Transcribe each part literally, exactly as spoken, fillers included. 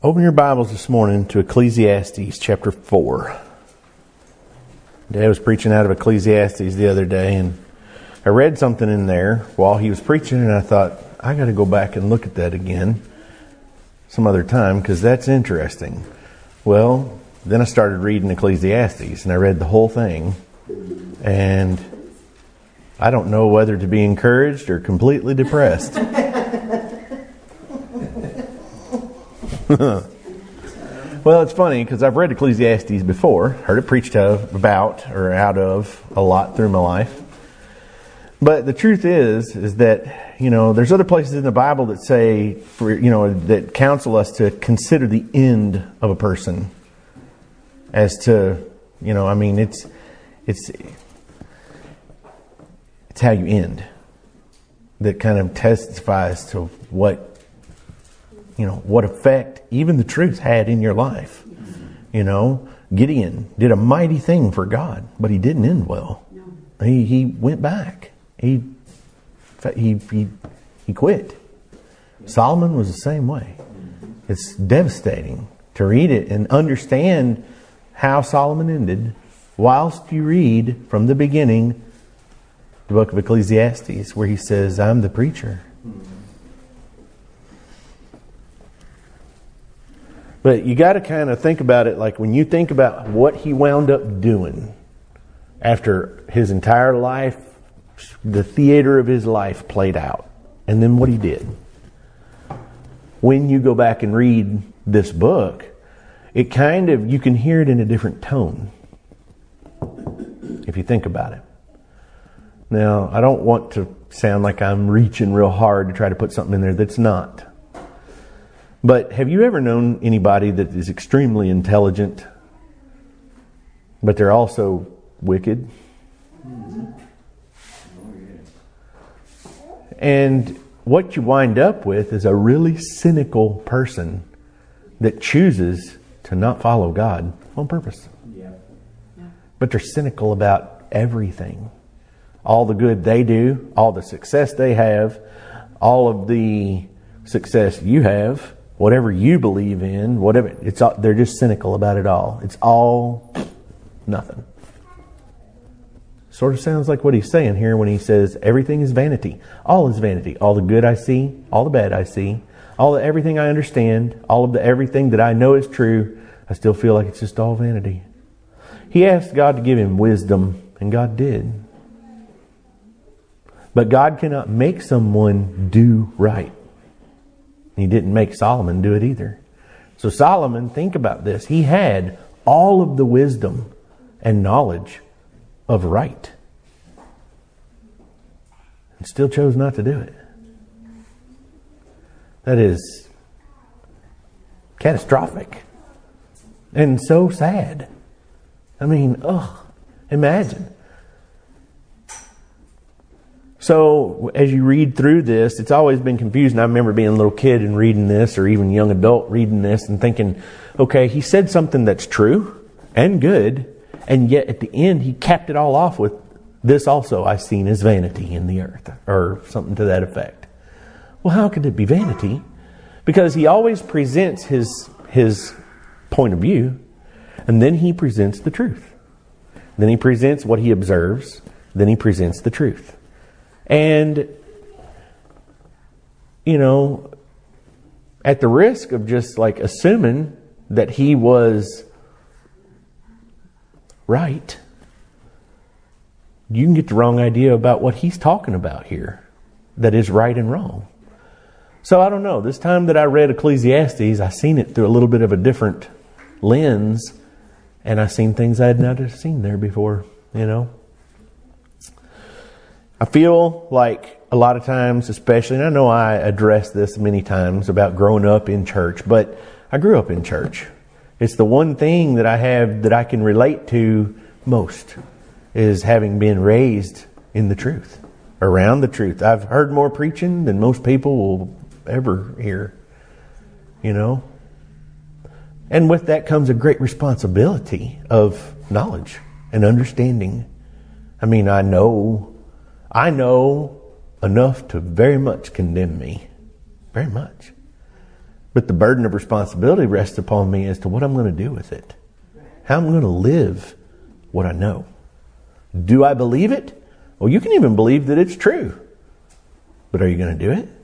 Open your Bibles this morning to Ecclesiastes chapter four. Dad was preaching out of Ecclesiastes the other day, and I read something in there while he was preaching, and I thought, I got to go back and look at that again some other time, because that's interesting. Well, then I started reading Ecclesiastes, and I read the whole thing, and I don't know whether to be encouraged or completely depressed. Well, it's funny because I've read Ecclesiastes before, heard it preached of, about or out of a lot through my life. But the truth is, is that, you know, there's other places in the Bible that say, for you know, that counsel us to consider the end of a person as to, you know, I mean, it's, it's, it's how you end that kind of testifies to what, you know, what effect even the truth had in your life. You know, Gideon did a mighty thing for God, but he didn't end well. He he went back. He he he he quit. Solomon was the same way. It's devastating to read it and understand how Solomon ended whilst you read from the beginning the book of Ecclesiastes, where he says, I'm the preacher. But you got to kind of think about it like when you think about what he wound up doing after his entire life, the theater of his life played out, and then what he did. When you go back and read this book, it kind of, you can hear it in a different tone, if you think about it. Now, I don't want to sound like I'm reaching real hard to try to put something in there that's not. But have you ever known anybody that is extremely intelligent, but they're also wicked? And what you wind up with is a really cynical person that chooses to not follow God on purpose. Yeah. But they're cynical about everything. All the good they do, all the success they have, all of the success you have, whatever you believe in, whatever, it's all, they're just cynical about it all. It's all nothing. Sort of sounds like what he's saying here when he says everything is vanity. All is vanity. All the good I see, all the bad I see, all the everything I understand, all of the everything that I know is true, I still feel like it's just all vanity. He asked God to give him wisdom, and God did. But God cannot make someone do right. He didn't make Solomon do it either. So Solomon, think about this. He had all of the wisdom and knowledge of right, and still chose not to do it. That is catastrophic and so sad. I mean, ugh, imagine. So as you read through this, it's always been confusing. I remember being a little kid and reading this, or even young adult reading this and thinking, okay, he said something that's true and good, and yet at the end he capped it all off with, this also I seen as vanity in the earth, or something to that effect. Well, how could it be vanity? Because he always presents his his point of view, and then he presents the truth. Then he presents what he observes, then he presents the truth. And, you know, at the risk of just like assuming that he was right, you can get the wrong idea about what he's talking about here that is right and wrong. So I don't know. This time that I read Ecclesiastes, I seen it through a little bit of a different lens, and I seen things I had not seen there before, you know. I feel like a lot of times, especially, and I know I addressed this many times about growing up in church, but I grew up in church. It's the one thing that I have that I can relate to most, is having been raised in the truth, around the truth. I've heard more preaching than most people will ever hear, you know. And with that comes a great responsibility of knowledge and understanding. I mean, I know... I know enough to very much condemn me. Very much. But the burden of responsibility rests upon me as to what I'm going to do with it. How I'm going to live what I know. Do I believe it? Well, you can even believe that it's true. But are you going to do it?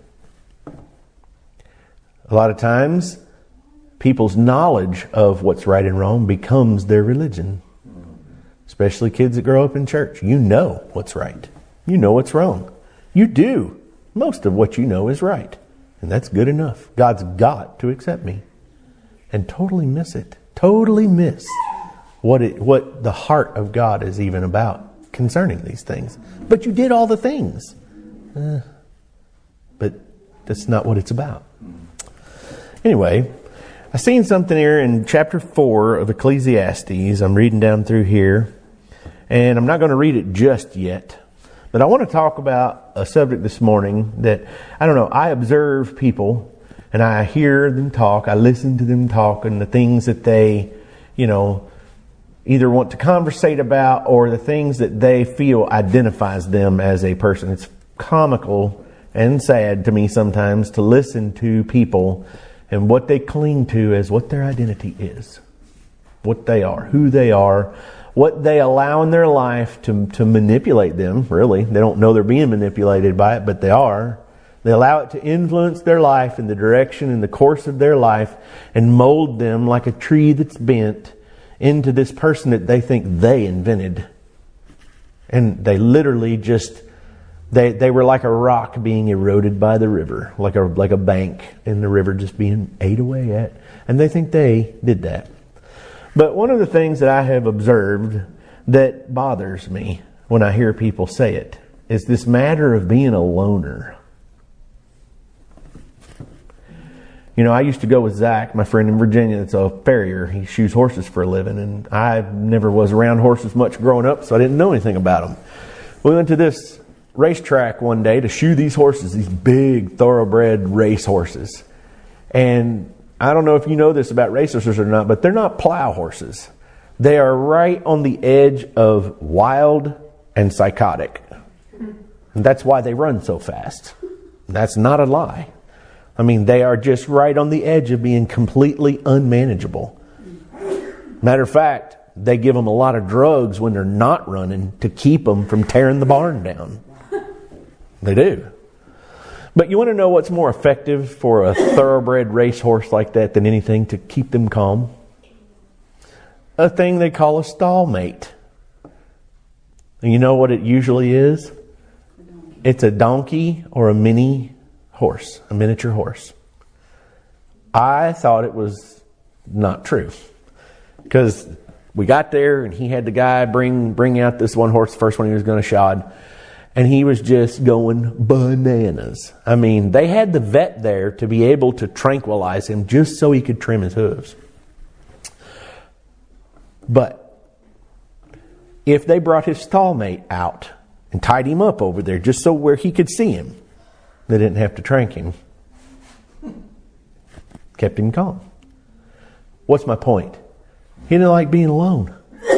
A lot of times, people's knowledge of what's right and wrong becomes their religion. Especially kids that grow up in church. You know what's right. You know what's wrong. You do. Most of what you know is right. And that's good enough. God's got to accept me. And totally miss it. Totally miss what it, what the heart of God is even about concerning these things. But you did all the things. Uh, but that's not what it's about. Anyway, I seen something here in chapter four of Ecclesiastes. I'm reading down through here. And I'm not going to read it just yet. But I want to talk about a subject this morning that, I don't know, I observe people and I hear them talk. I listen to them talk and the things that they, you know, either want to conversate about or the things that they feel identifies them as a person. It's comical and sad to me sometimes to listen to people and what they cling to as what their identity is. What they are, who they are. What they allow in their life to to manipulate them, really. They don't know they're being manipulated by it, but they are. They allow it to influence their life in the direction and the course of their life and mold them like a tree that's bent into this person that they think they invented. And they literally just, they they were like a rock being eroded by the river, like a like a bank in the river just being ate away at. And they think they did that. But one of the things that I have observed that bothers me when I hear people say it is this matter of being a loner. You know, I used to go with Zach, my friend in Virginia that's a farrier. He shoes horses for a living, and I never was around horses much growing up, so I didn't know anything about them. We went to this racetrack one day to shoe these horses, these big thoroughbred race horses. And I don't know if you know this about racehorses or not, but they're not plow horses. They are right on the edge of wild and psychotic. And that's why they run so fast. That's not a lie. I mean, they are just right on the edge of being completely unmanageable. Matter of fact, they give them a lot of drugs when they're not running to keep them from tearing the barn down. They do. But you want to know what's more effective for a thoroughbred racehorse like that than anything to keep them calm? A thing they call a stallmate. And you know what it usually is? It's a donkey or a mini horse, a miniature horse. I thought it was not true. Because we got there and he had the guy bring bring out this one horse, the first one he was going to shod. And he was just going bananas. I mean, they had the vet there to be able to tranquilize him just so he could trim his hooves. But if they brought his stallmate out and tied him up over there just so where he could see him, they didn't have to trank him. Kept him calm. What's my point? He didn't like being alone.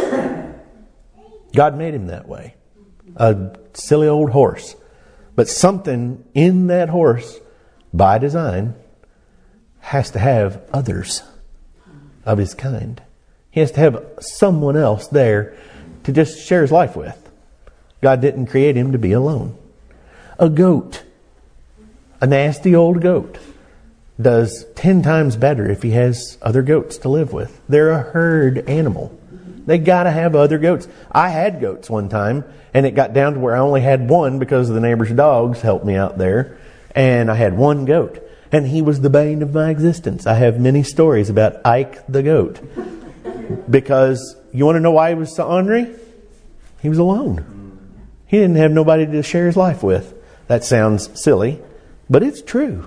God made him that way. A silly old horse. But something in that horse, by design, has to have others of his kind. He has to have someone else there to just share his life with. God didn't create him to be alone. A goat, a nasty old goat, does ten times better if he has other goats to live with. They're a herd animal. They got to have other goats. I had goats one time, and it got down to where I only had one because the neighbor's dogs helped me out there. And I had one goat, and he was the bane of my existence. I have many stories about Ike the goat. Because you want to know why he was so ornery? He was alone. He didn't have nobody to share his life with. That sounds silly, but it's true.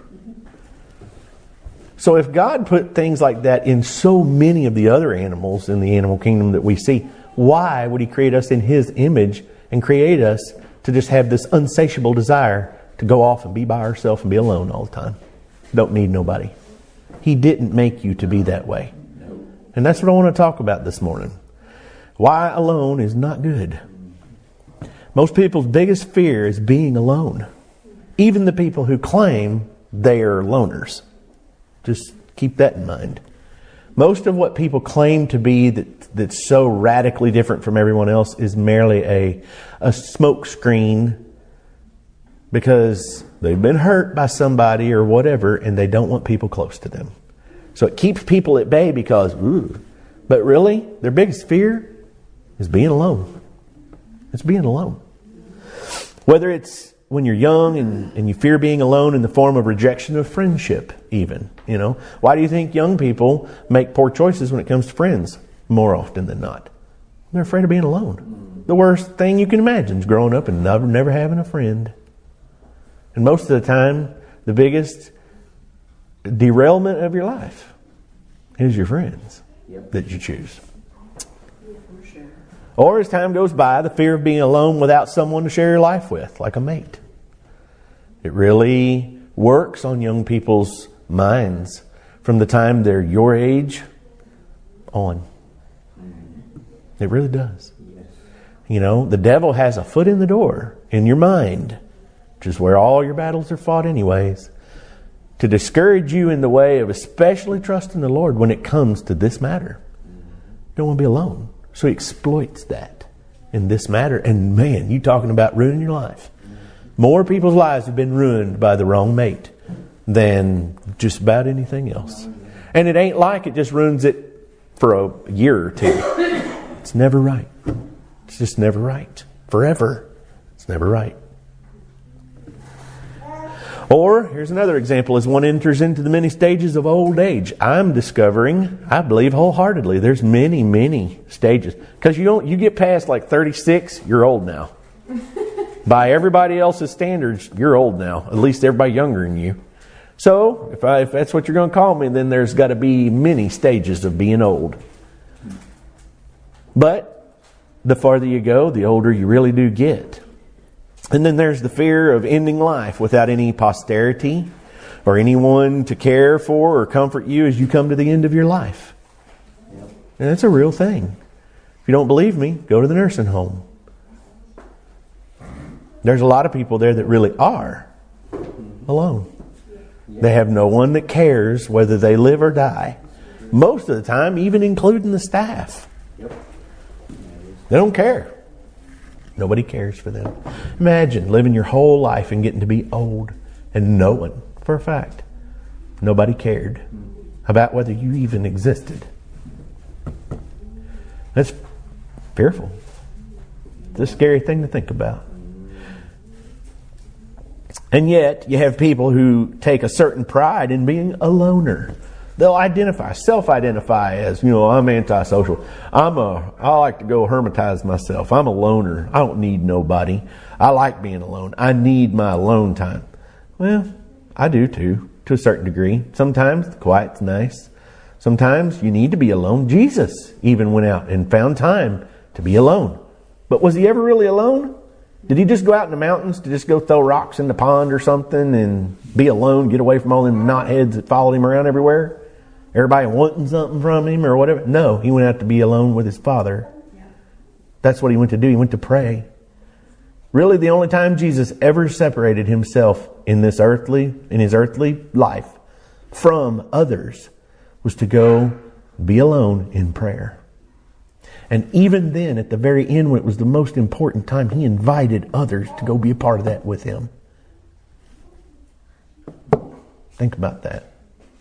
So if God put things like that in so many of the other animals in the animal kingdom that we see, why would he create us in his image and create us to just have this unsatiable desire to go off and be by ourselves and be alone all the time? Don't need nobody. He didn't make you to be that way. And that's what I want to talk about this morning. Why alone is not good. Most people's biggest fear is being alone. Even the people who claim they are loners. Just Keep that in mind. Most of what people claim to be that that's so radically different from everyone else is merely a, a smoke screen because they've been hurt by somebody or whatever and they don't want people close to them. So it keeps people at bay because, ooh. But really, their biggest fear is being alone. It's being alone. Whether it's when you're young and, and you fear being alone in the form of rejection of friendship even, you know. Why do you think young people make poor choices when it comes to friends more often than not? They're afraid of being alone. The worst thing you can imagine is growing up and never, never having a friend. And most of the time, the biggest derailment of your life is your friends yep. that you choose. Or as time goes by, the fear of being alone without someone to share your life with, like a mate. It really works on young people's minds from the time they're your age on. It really does. You know, the devil has a foot in the door in your mind, which is where all your battles are fought anyways, to discourage you in the way of especially trusting the Lord when it comes to this matter. You don't want to be alone. So he exploits that in this matter. And man, you talking about ruining your life. More people's lives have been ruined by the wrong mate than just about anything else. And it ain't like it just ruins it for a year or two. It's never right. It's just never right. Forever. It's never right. Or, here's another example, as one enters into the many stages of old age. I'm discovering, I believe wholeheartedly, there's many, many stages. Because you don't, you get past like thirty-six, you're old now. By everybody else's standards, you're old now. At least everybody younger than you. So, if, I, if that's what you're going to call me, then there's got to be many stages of being old. But, the farther you go, the older you really do get. And then there's the fear of ending life without any posterity or anyone to care for or comfort you as you come to the end of your life. Yep. And that's a real thing. If you don't believe me, go to the nursing home. There's a lot of people there that really are alone. Yep. They have no one that cares whether they live or die. Most of the time, even including the staff. Yep. They don't care. Nobody cares for them. Imagine living your whole life and getting to be old and knowing for a fact nobody cared about whether you even existed. That's fearful. It's a scary thing to think about. And yet, you have people who take a certain pride in being a loner. They'll identify, self-identify as, you know, I'm antisocial. I'm a, I like to go hermitize myself. I'm a loner. I don't need nobody. I like being alone. I need my alone time. Well, I do too, to a certain degree. Sometimes the quiet's nice. Sometimes you need to be alone. Jesus even went out and found time to be alone. But was he ever really alone? Did he just go out in the mountains to just go throw rocks in the pond or something and be alone, get away from all them knotheads that followed him around everywhere? Everybody wanting something from him or whatever? No, he went out to be alone with his Father. That's what he went to do. He went to pray. Really, the only time Jesus ever separated himself in this earthly, in his earthly life from others was to go be alone in prayer. And even then, at the very end, when it was the most important time, he invited others to go be a part of that with him. Think about that.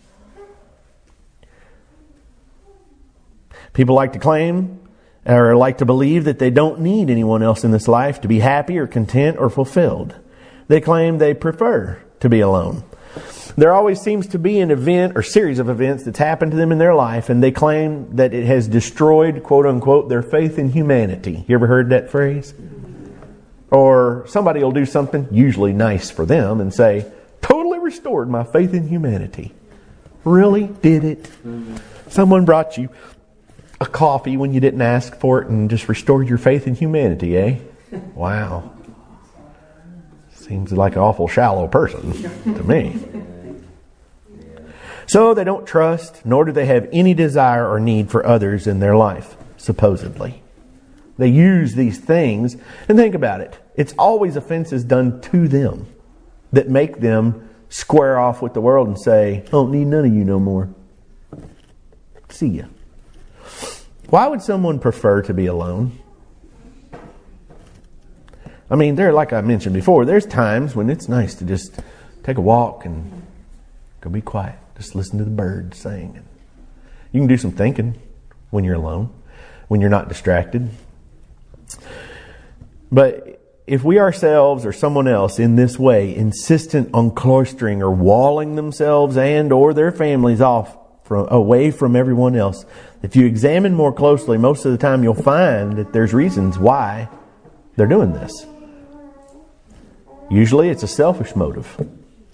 People like to claim or like to believe that they don't need anyone else in this life to be happy or content or fulfilled. They claim they prefer to be alone. There always seems to be an event or series of events that's happened to them in their life, and they claim that it has destroyed, quote unquote, their faith in humanity. You ever heard that phrase? Or somebody will do something, usually nice for them, and say, totally restored my faith in humanity. Really? Did it? Mm-hmm. Someone brought you a coffee when you didn't ask for it and just restored your faith in humanity, eh? Wow. Seems like an awful shallow person to me. So they don't trust, nor do they have any desire or need for others in their life, supposedly. They use these things, and think about it. It's always offenses done to them that make them square off with the world and say, I don't need none of you no more. See ya. Why would someone prefer to be alone? I mean, there, like I mentioned before, there's times when it's nice to just take a walk and go be quiet. Just listen to the birds sing. You can do some thinking when you're alone, when you're not distracted. But if we ourselves or someone else in this way insistent on cloistering or walling themselves and or their families off from, away from everyone else, if you examine more closely, most of the time you'll find that there's reasons why they're doing this. Usually it's a selfish motive.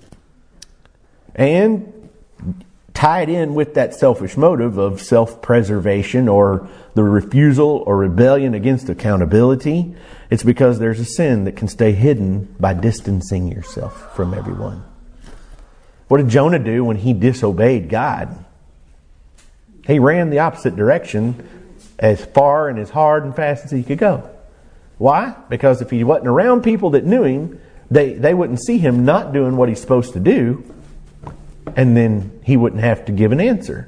And tied in with that selfish motive of self-preservation or the refusal or rebellion against accountability, it's because there's a sin that can stay hidden by distancing yourself from everyone. What did Jonah do when he disobeyed God? He ran the opposite direction as far and as hard and fast as he could go. Why? Because if he wasn't around people that knew him, they, they wouldn't see him not doing what he's supposed to do, and then he wouldn't have to give an answer.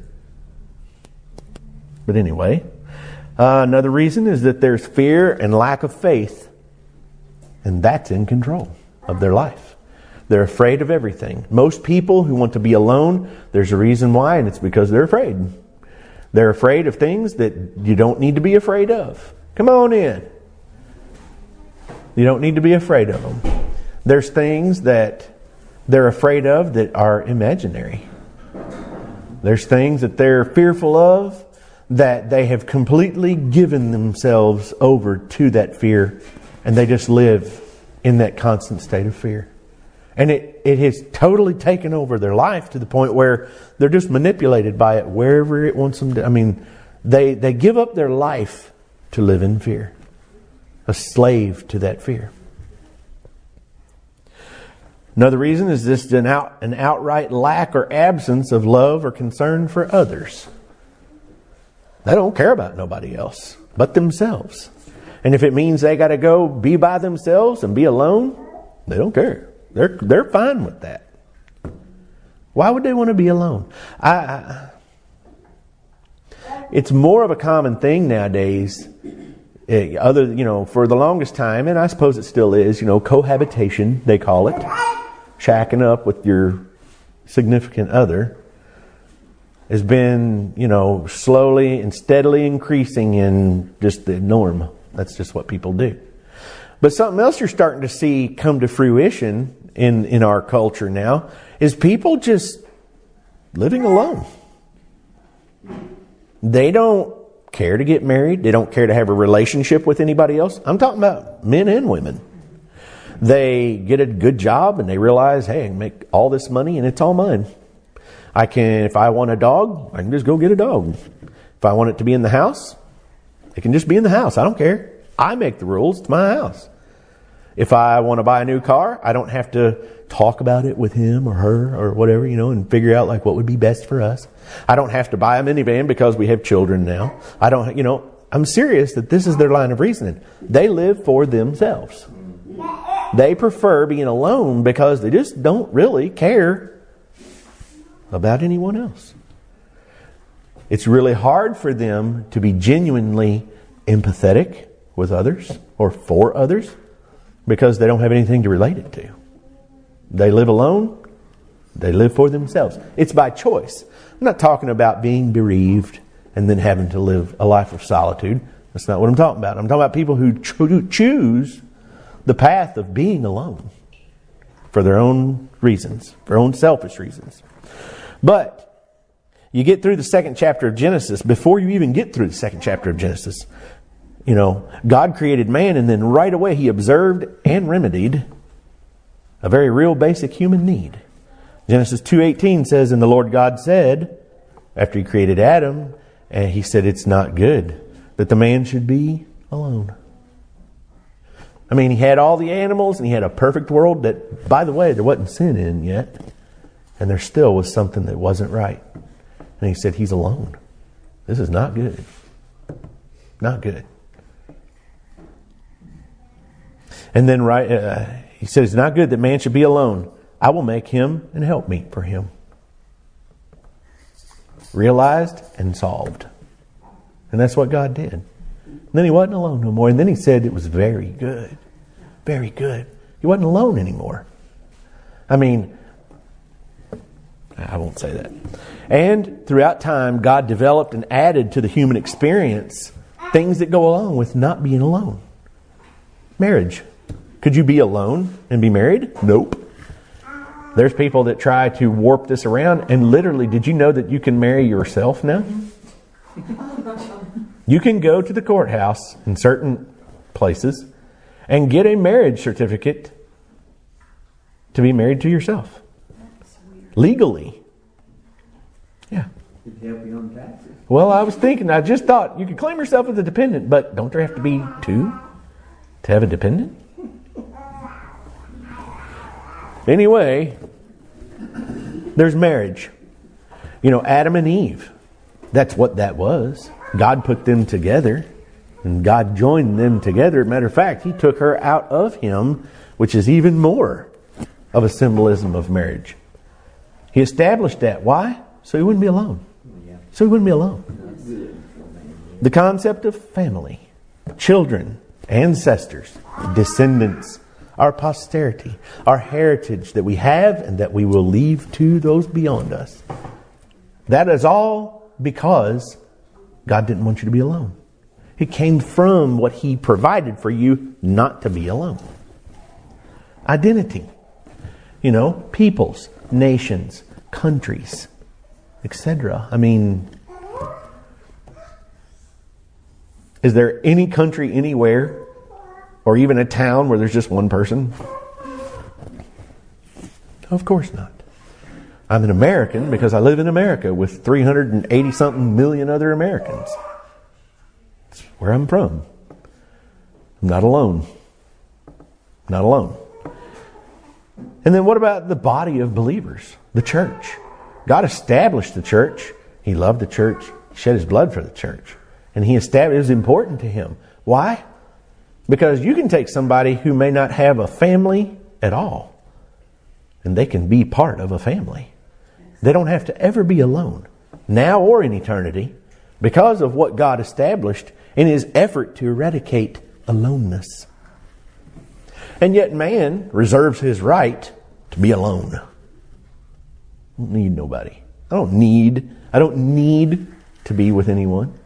But anyway, uh, another reason is that there's fear and lack of faith, and that's in control of their life. They're afraid of everything. Most people who want to be alone, there's a reason why, and it's because they're afraid. They're afraid of things that you don't need to be afraid of. Come on in. You don't need to be afraid of them. There's things that they're afraid of that are imaginary. There's things that they're fearful of that they have completely given themselves over to that fear, and they just live in that constant state of fear. And it, it has totally taken over their life to the point where they're just manipulated by it wherever it wants them to. I mean, they, they give up their life to live in fear. A slave to that fear. Another reason is just an out an outright lack or absence of love or concern for others. They don't care about nobody else but themselves. And if it means they got to go be by themselves and be alone, they don't care. They're they're fine with that. Why would they want to be alone? I, I it's more of a common thing nowadays. Other, you know, for the longest time, and I suppose it still is, you know, cohabitation, they call it. Shacking up with your significant other has been, you know, slowly and steadily increasing in just the norm. That's just what people do. But something else you're starting to see come to fruition in, in our culture now is people just living alone. They don't care to get married. They don't care to have a relationship with anybody else. I'm talking about men and women. They get a good job and they realize, hey, I can make all this money and it's all mine. I can, if I want a dog, I can just go get a dog. If I want it to be in the house, it can just be in the house. I don't care. I make the rules. It's my house. If I want to buy a new car, I don't have to talk about it with him or her or whatever, you know, and figure out like what would be best for us. I don't have to buy a minivan because we have children now. I don't, you know, I'm serious that this is their line of reasoning. They live for themselves. They prefer being alone because they just don't really care about anyone else. It's really hard for them to be genuinely empathetic with others or for others because they don't have anything to relate it to. They live alone. They live for themselves. It's by choice. I'm not talking about being bereaved and then having to live a life of solitude. That's not what I'm talking about. I'm talking about people who cho- choose the path of being alone for their own reasons, for their own selfish reasons. But you get through the second chapter of Genesis, before you even get through the second chapter of Genesis, you know, God created man, and then right away He observed and remedied a very real basic human need. Genesis two eighteen says, and the Lord God said, after He created Adam, and He said, it's not good that the man should be alone. I mean, He had all the animals and He had a perfect world that, by the way, there wasn't sin in yet. And there still was something that wasn't right. And He said, He's alone. This is not good. Not good. And then right, uh, He said, it's not good that man should be alone. I will make him and help me for him. realized, and solved. And that's what God did. And then he wasn't alone no more. And then he said it was very good. Very good. He wasn't alone anymore. I mean, I won't say that. And throughout time, God developed and added to the human experience things that go along with not being alone. Marriage. Could you be alone and be married? Nope. There's people that try to warp this around. And literally, did you know that you can marry yourself now? You can go to the courthouse in certain places and get a marriage certificate to be married to yourself. Legally. Yeah. It'd help you on taxes. Well, I was thinking, I just thought you could claim yourself as a dependent, but don't there have to be two to have a dependent? Anyway, there's marriage. You know, Adam and Eve. That's what that was. God put them together. And God joined them together. Matter of fact, He took her out of him, which is even more of a symbolism of marriage. He established that. Why? So he wouldn't be alone. So he wouldn't be alone. The concept of family, children, ancestors, descendants, our posterity, our heritage that we have and that we will leave to those beyond us. That is all because God didn't want you to be alone. It came from what He provided for you not to be alone. Identity. You know, peoples, nations, countries, et cetera. I mean, is there any country anywhere or even a town where there's just one person? Of course not. I'm an American because I live in America with three hundred eighty something million other Americans. That's where I'm from. I'm not alone. Not alone. And then what about the body of believers? The church. God established the church. He loved the church. He shed His blood for the church. And He established it was important to Him. Why? Because you can take somebody who may not have a family at all, and they can be part of a family. They don't have to ever be alone, now or in eternity, because of what God established in His effort to eradicate aloneness. And yet man reserves his right to be alone. I don't need nobody. I don't need, I don't need to be with anyone.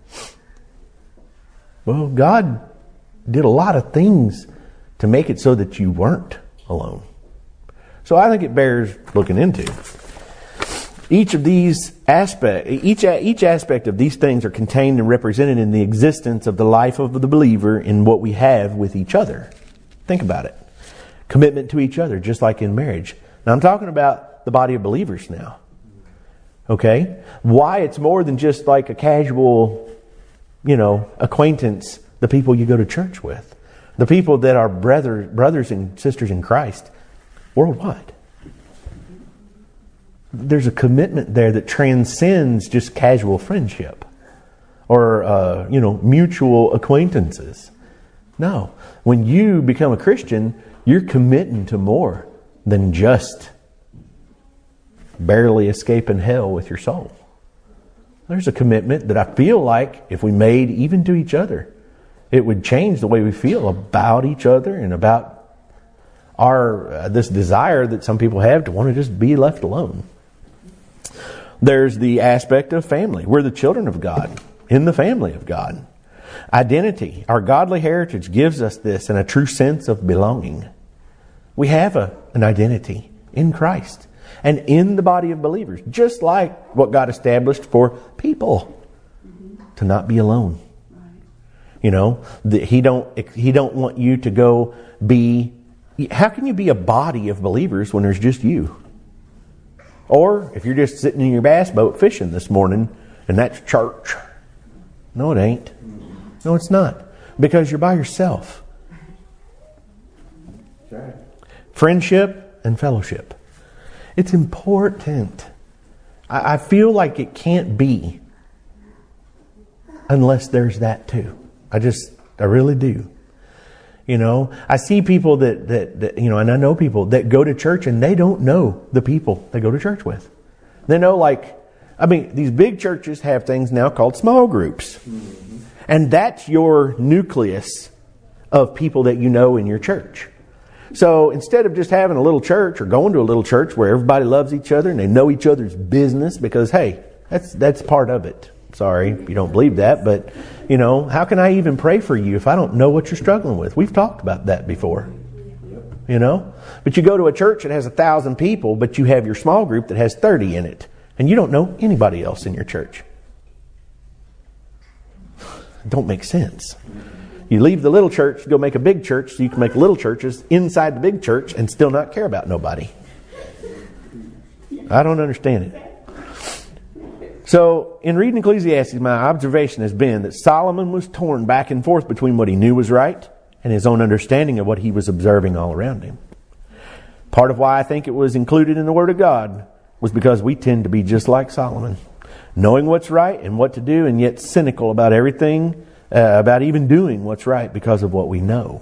Well, God did a lot of things to make it so that you weren't alone. So I think it bears looking into. Each of these aspect, each each aspect of these things are contained and represented in the existence of the life of the believer in what we have with each other. Think about it. Commitment to each other, just like in marriage. Now I'm talking about the body of believers now. Okay? Why it's more than just like a casual, you know, acquaintance, the people you go to church with. The people that are brother, brothers and sisters in Christ worldwide. There's a commitment there that transcends just casual friendship or, uh, you know, mutual acquaintances. No. When you become a Christian, you're committing to more than just barely escaping hell with your soul. There's a commitment that I feel like if we made even to each other, it would change the way we feel about each other and about our uh, this desire that some people have to want to just be left alone. There's the aspect of family. We're the children of God in the family of God. Identity. Our godly heritage gives us this and a true sense of belonging. We have a, an identity in Christ and in the body of believers, just like what God established for people to not be alone. You know, the, he don't he don't want you to go be. How can you be a body of believers when there's just you? Or if you're just sitting in your bass boat fishing this morning and that's church. No, it ain't. No, it's not. Because you're by yourself. Right. Friendship and fellowship. It's important. I, I feel like it can't be unless there's that too. I just, I really do. You know, I see people that, that, that, you know, and I know people that go to church and they don't know the people they go to church with. They know like I mean, these big churches have things now called small groups. Mm-hmm. And that's your nucleus of people that you know in your church. So instead of just having a little church or going to a little church where everybody loves each other and they know each other's business, because, hey, that's that's part of it. Sorry if you don't believe that, but, you know, how can I even pray for you if I don't know what you're struggling with? We've talked about that before. You know? But you go to a church that has a thousand people, but you have your small group that has thirty in it. And you don't know anybody else in your church. It don't make sense. You leave the little church, go make a big church, so you can make little churches inside the big church and still not care about nobody. I don't understand it. So, in reading Ecclesiastes, my observation has been that Solomon was torn back and forth between what he knew was right and his own understanding of what he was observing all around him. Part of why I think it was included in the Word of God was because we tend to be just like Solomon, knowing what's right and what to do, and yet cynical about everything, uh, about even doing what's right because of what we know.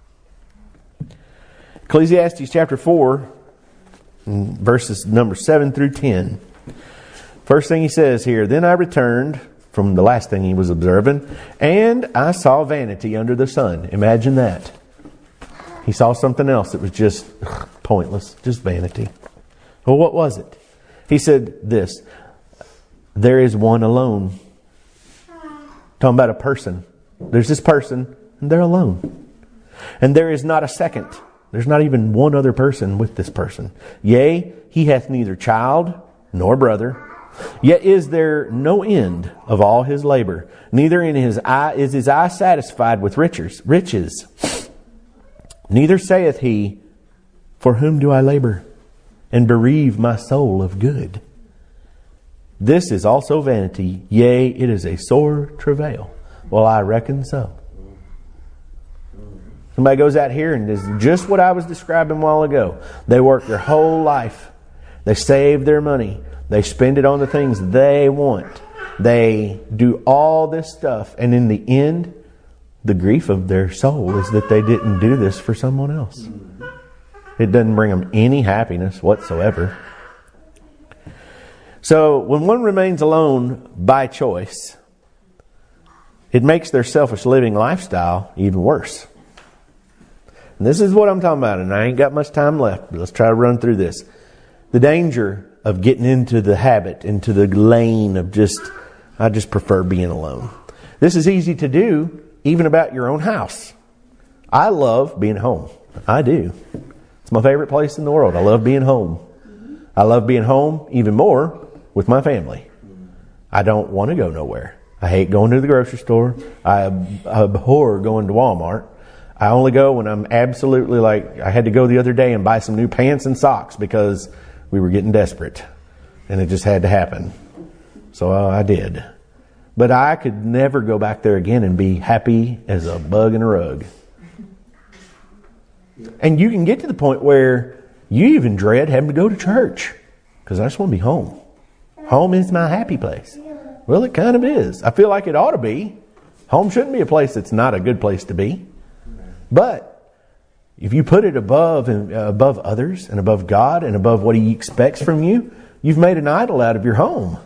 Ecclesiastes chapter four, verses number seven through ten. First thing he says here, then I returned from the last thing he was observing, and I saw vanity under the sun. Imagine that. He saw something else that was just pointless, just vanity. Well, what was it? He said this, there is one alone. Talking about a person. There's this person, and they're alone. And there is not a second. There's not even one other person with this person. Yea, he hath neither child nor brother. Yet is there no end of all his labor. Neither in his eye is his eye satisfied with riches. Riches. Neither saith he, for whom do I labor, and bereave my soul of good? This is also vanity. Yea, it is a sore travail. Well, I reckon so. Somebody goes out here and does just what I was describing a while ago. They work their whole life. They save their money. They spend it on the things they want. They do all this stuff. And in the end, the grief of their soul is that they didn't do this for someone else. It doesn't bring them any happiness whatsoever. So when one remains alone by choice, it makes their selfish living lifestyle even worse. And this is what I'm talking about, and I ain't got much time left, but let's try to run through this. The danger of getting into the habit, into the lane of just, I just prefer being alone. This is easy to do, even about your own house. I love being home. I do. It's my favorite place in the world. I love being home. I love being home even more with my family. I don't want to go nowhere. I hate going to the grocery store. I abhor going to Walmart. I only go when I'm absolutely like, I had to go the other day and buy some new pants and socks because we were getting desperate. And it just had to happen. So uh, I did. But I could never go back there again and be happy as a bug in a rug. And you can get to the point where you even dread having to go to church. Because I just want to be home. Home is my happy place. Well, it kind of is. I feel like it ought to be. Home shouldn't be a place that's not a good place to be. But if you put it above and uh, above others and above God and above what He expects from you, you've made an idol out of your home.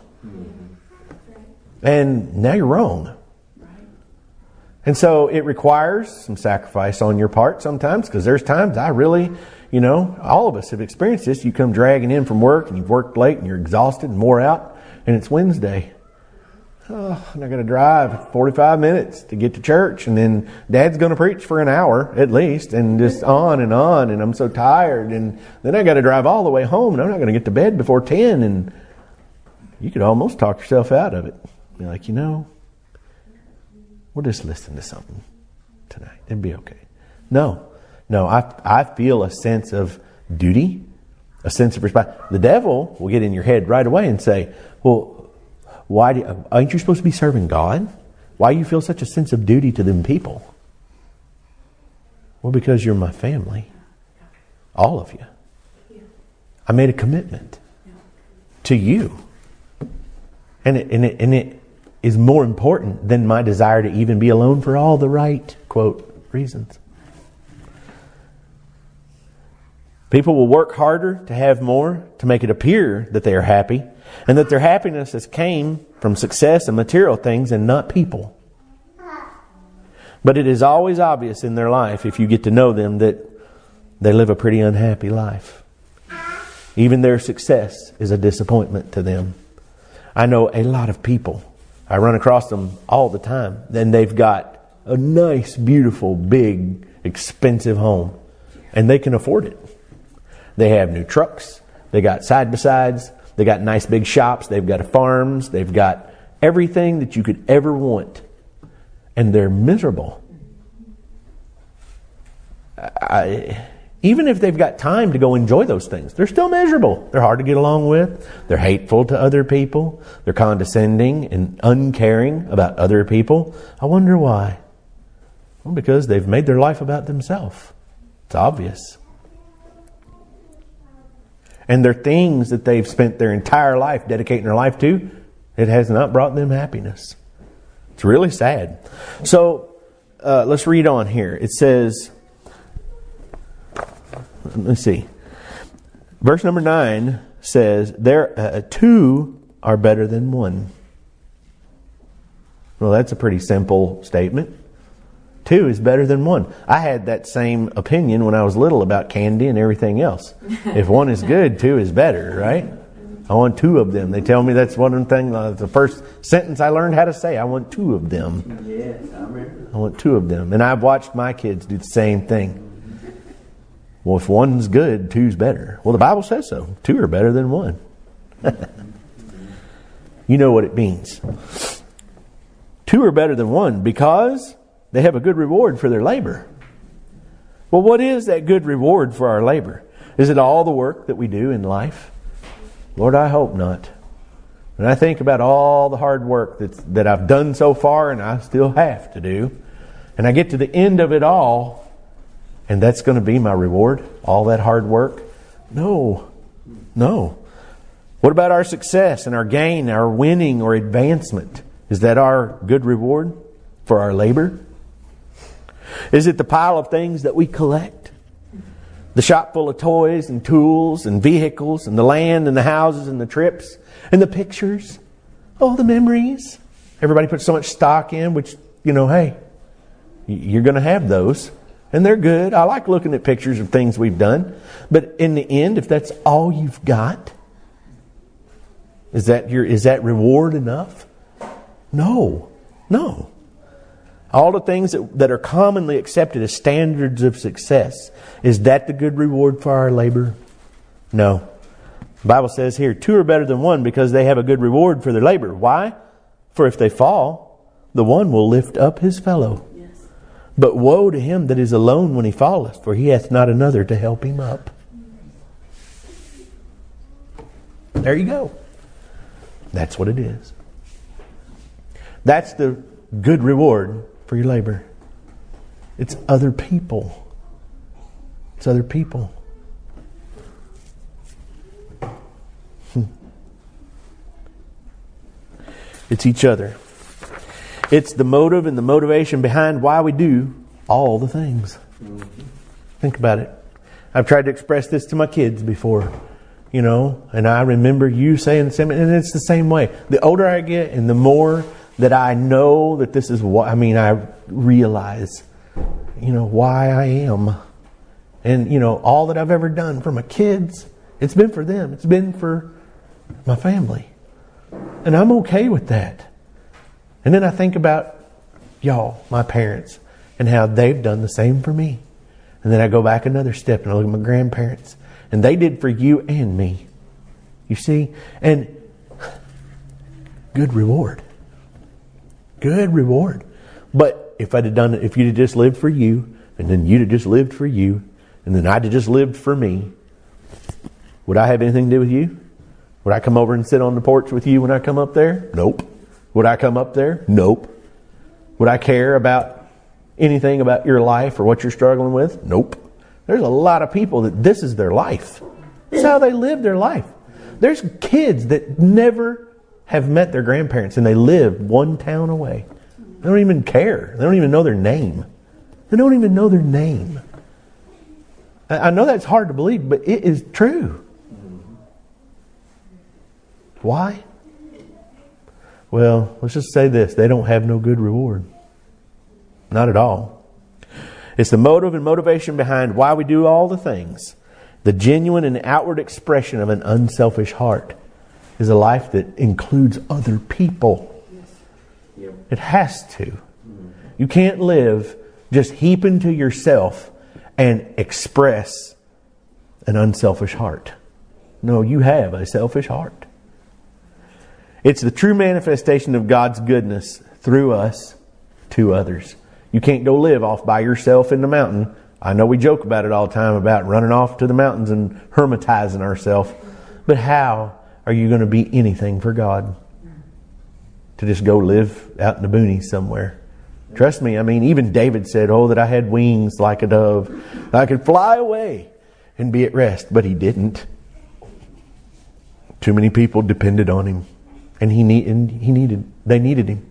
And now you're wrong. And so it requires some sacrifice on your part sometimes, because there's times I really, you know, all of us have experienced this. You come dragging in from work and you've worked late and you're exhausted and wore out, and it's Wednesday. Oh, and I got to drive forty-five minutes to get to church, and then Dad's going to preach for an hour at least, and just on and on, and I'm so tired, and then I got to drive all the way home, and I'm not going to get to bed before ten, and you could almost talk yourself out of it. You're like, you know, we'll just listen to something tonight. It'd be okay. No, no, I I feel a sense of duty, a sense of responsibility. The devil will get in your head right away and say, well, why do, aren't you supposed to be serving God? Why do you feel such a sense of duty to them people? Well, because you're my family. All of you. I made a commitment to you. And it, and it, and it is more important than my desire to even be alone for all the right, quote, reasons. People will work harder to have more, to make it appear that they are happy, and that their happiness has came from success and material things and not people. But it is always obvious in their life, if you get to know them, that they live a pretty unhappy life. Even their success is a disappointment to them. I know a lot of people. I run across them all the time. And they've got a nice, beautiful, big, expensive home. And they can afford it. They have new trucks. They got side-by-sides. They got nice big shops. They've got farms. They've got everything that you could ever want. And they're miserable. I, even if they've got time to go enjoy those things, they're still miserable. They're hard to get along with. They're hateful to other people. They're condescending and uncaring about other people. I wonder why. Well, because they've made their life about themselves. It's obvious. And they're things that they've spent their entire life dedicating their life to. It has not brought them happiness. It's really sad. So, uh, let's read on here. It says, let's see. Verse number nine says, "There uh, two are better than one." Well, that's a pretty simple statement. Two is better than one. I had that same opinion when I was little about candy and everything else. If one is good, two is better, right? I want two of them. They tell me that's one thing. Uh, the first sentence I learned how to say. I want two of them. Yes, I remember. I want two of them. And I've watched my kids do the same thing. Well, if one's good, two's better. Well, the Bible says so. Two are better than one. You know what it means. Two are better than one because they have a good reward for their labor. Well, what is that good reward for our labor? Is it all the work that we do in life? Lord, I hope not. When I think about all the hard work that's, that I've done so far and I still have to do, and I get to the end of it all, and that's going to be my reward, all that hard work? No. No. What about our success and our gain, our winning or advancement? Is that our good reward for our labor? Is it the pile of things that we collect? The shop full of toys and tools and vehicles and the land and the houses and the trips and the pictures? Oh, the memories. Everybody puts so much stock in, which, you know, hey, you're going to have those. And they're good. I like looking at pictures of things we've done. But in the end, if that's all you've got, is that your is that reward enough? No. No. All the things that, that are commonly accepted as standards of success, is that the good reward for our labor? No. The Bible says here, two are better than one because they have a good reward for their labor. Why? For if they fall, the one will lift up his fellow. Yes. But woe to him that is alone when he falleth, for he hath not another to help him up. There you go. That's what it is. That's the good reward for your labor. It's other people. It's other people. Hmm. It's each other. It's the motive and the motivation behind why we do all the things. Mm-hmm. Think about it. I've tried to express this to my kids before, you know, and I remember you saying the same, and it's the same way. The older I get and the more that I know that this is what, I mean, I realize, you know, why I am. And, you know, all that I've ever done for my kids, it's been for them. It's been for my family. And I'm okay with that. And then I think about y'all, my parents, and how they've done the same for me. And then I go back another step and I look at my grandparents. And they did for you and me. You see? And good reward. Good reward. But if I'd have done it, if you'd have just lived for you, and then you'd have just lived for you, and then I'd have just lived for me, would I have anything to do with you? Would I come over and sit on the porch with you when I come up there? Nope. Would I come up there? Nope. Would I care about anything about your life or what you're struggling with? Nope. There's a lot of people that this is their life. This is how they live their life. There's kids that never have met their grandparents and they live one town away. They don't even care. They don't even know their name. They don't even know their name. I know that's hard to believe, but it is true. Why? Well, let's just say this. They don't have no good reward. Not at all. It's the motive and motivation behind why we do all the things. The genuine and outward expression of an unselfish heart is a life that includes other people. It has to. You can't live just heaping to yourself and express an unselfish heart. No, you have a selfish heart. It's the true manifestation of God's goodness through us to others. You can't go live off by yourself in the mountain. I know we joke about it all the time about running off to the mountains and hermitizing ourselves. But how are you going to be anything for God? To just go live out in the boonies somewhere. Trust me, I mean, even David said, oh, that I had wings like a dove. I could fly away and be at rest. But he didn't. Too many people depended on him. And he need, and he needed, they needed him.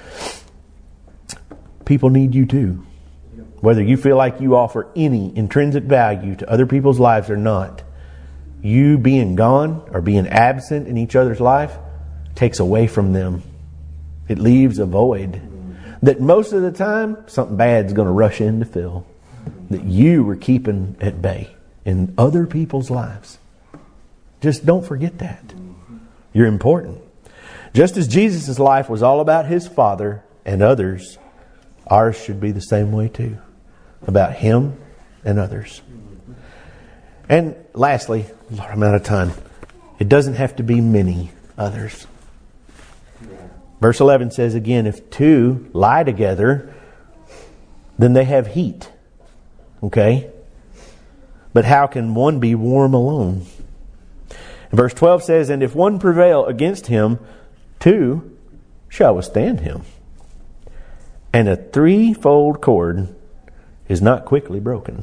People need you too. Whether you feel like you offer any intrinsic value to other people's lives or not, you being gone or being absent in each other's life takes away from them. It leaves a void that most of the time something bad's going to rush in to fill, that you were keeping at bay in other people's lives. Just don't forget that. You're important. Just as Jesus' life was all about His Father and others, ours should be the same way too. About Him and others. And lastly, Lord, I'm out of time. It doesn't have to be many others. Verse eleven says again, if two lie together, then they have heat. Okay? But how can one be warm alone? And verse twelve says, and if one prevail against him, two shall withstand him. And a threefold cord is not quickly broken.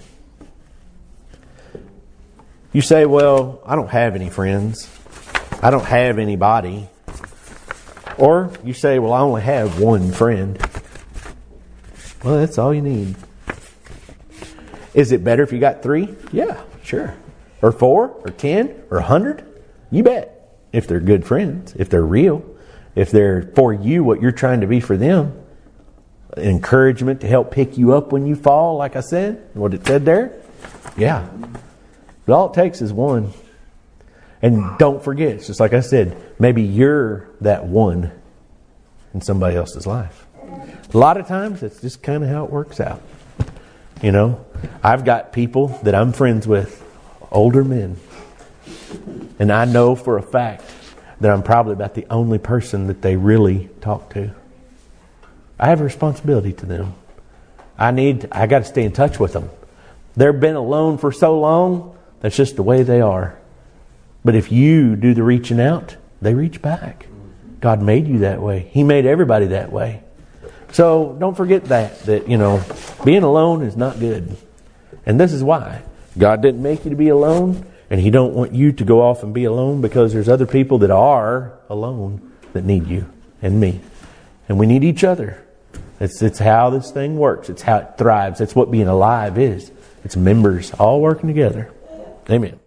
You say, well, I don't have any friends. I don't have anybody. Or you say, well, I only have one friend. Well, that's all you need. Is it better if you got three? Yeah, sure. Or four, or ten, or a hundred? You bet. If they're good friends, if they're real, if they're for you what you're trying to be for them. Encouragement to help pick you up when you fall, like I said, what it said there. Yeah. But all it takes is one. And don't forget, it's just like I said, maybe you're that one in somebody else's life. A lot of times, that's just kind of how it works out. You know, I've got people that I'm friends with, older men. And I know for a fact that I'm probably about the only person that they really talk to. I have a responsibility to them. I need, I got to stay in touch with them. They've been alone for so long, that's just the way they are. But if you do the reaching out, they reach back. God made you that way. He made everybody that way. So don't forget that, that, you know, being alone is not good. And this is why. God didn't make you to be alone, and He don't want you to go off and be alone, because there's other people that are alone that need you and me. And we need each other. It's, it's how this thing works. It's how it thrives. It's what being alive is. It's members all working together. Amen.